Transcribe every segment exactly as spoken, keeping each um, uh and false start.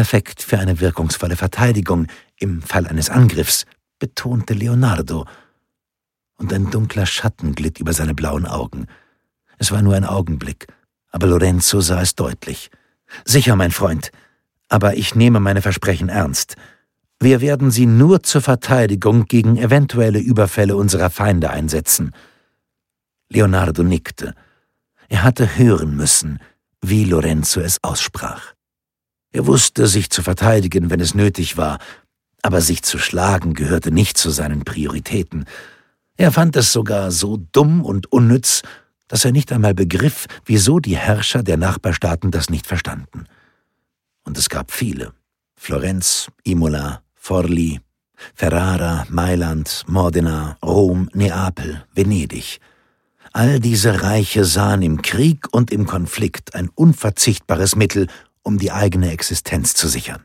perfekt für eine wirkungsvolle Verteidigung im Fall eines Angriffs, betonte Leonardo, und ein dunkler Schatten glitt über seine blauen Augen. Es war nur ein Augenblick, aber Lorenzo sah es deutlich. »Sicher, mein Freund, aber ich nehme meine Versprechen ernst. Wir werden sie nur zur Verteidigung gegen eventuelle Überfälle unserer Feinde einsetzen.« Leonardo nickte. Er hatte hören müssen, wie Lorenzo es aussprach. Er wusste, sich zu verteidigen, wenn es nötig war, aber sich zu schlagen gehörte nicht zu seinen Prioritäten. Er fand es sogar so dumm und unnütz, dass er nicht einmal begriff, wieso die Herrscher der Nachbarstaaten das nicht verstanden. Und es gab viele: Florenz, Imola, Forli, Ferrara, Mailand, Modena, Rom, Neapel, Venedig. All diese Reiche sahen im Krieg und im Konflikt ein unverzichtbares Mittel, um die eigene Existenz zu sichern.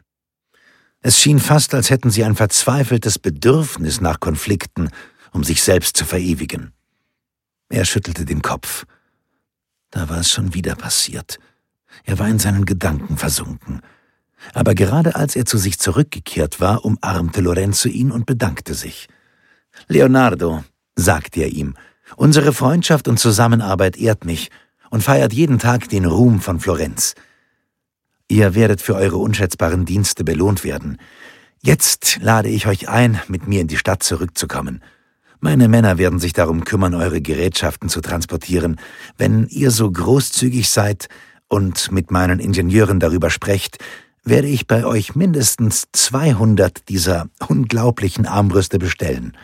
Es schien fast, als hätten sie ein verzweifeltes Bedürfnis nach Konflikten, um sich selbst zu verewigen. Er schüttelte den Kopf. Da war es schon wieder passiert. Er war in seinen Gedanken versunken. Aber gerade als er zu sich zurückgekehrt war, umarmte Lorenzo ihn und bedankte sich. »Leonardo«, sagte er ihm, »unsere Freundschaft und Zusammenarbeit ehrt mich und feiert jeden Tag den Ruhm von Florenz. Ihr werdet für eure unschätzbaren Dienste belohnt werden. Jetzt lade ich euch ein, mit mir in die Stadt zurückzukommen. Meine Männer werden sich darum kümmern, eure Gerätschaften zu transportieren. Wenn ihr so großzügig seid und mit meinen Ingenieuren darüber sprecht, werde ich bei euch mindestens zweihundert dieser unglaublichen Armbrüste bestellen.«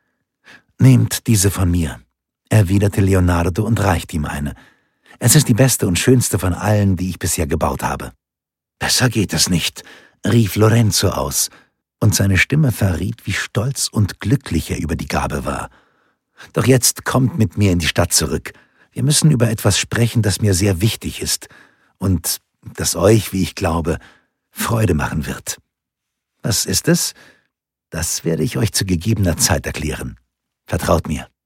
»Nehmt diese von mir«, erwiderte Leonardo und reichte ihm eine. »Es ist die beste und schönste von allen, die ich bisher gebaut habe.« »Besser geht es nicht«, rief Lorenzo aus, und seine Stimme verriet, wie stolz und glücklich er über die Gabe war. »Doch jetzt kommt mit mir in die Stadt zurück. Wir müssen über etwas sprechen, das mir sehr wichtig ist und das euch, wie ich glaube, Freude machen wird.« »Was ist es?« »Das werde ich euch zu gegebener Zeit erklären. Vertraut mir.«